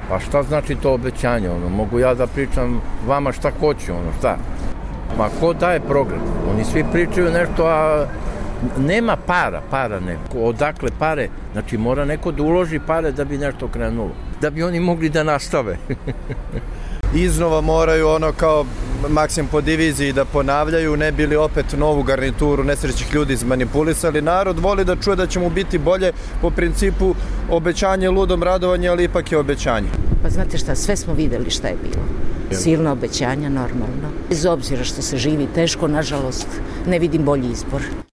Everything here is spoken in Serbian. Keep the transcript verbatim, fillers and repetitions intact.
Pa šta znači to obećanje? Ono, mogu ja da pričam vama šta hoću, ono, šta? Ma ko daje program? Oni svi pričaju nešto, a nema para, para neko. Odakle pare? Znači mora neko da uloži pare da bi nešto krenulo. Da bi oni mogli da nastave. Iznova moraju ono kao Maksim po diviziji da ponavljaju, ne bili opet novu garnituru nesrećnih ljudi izmanipulisali. Narod voli da čuje da će mu biti bolje po principu obećanje ludom radovanje, ali ipak je obećanje. Pa znate šta, sve smo videli šta je bilo. Silna obećanja, normalno. Bez obzira što se živi teško, nažalost, ne vidim bolji izbor.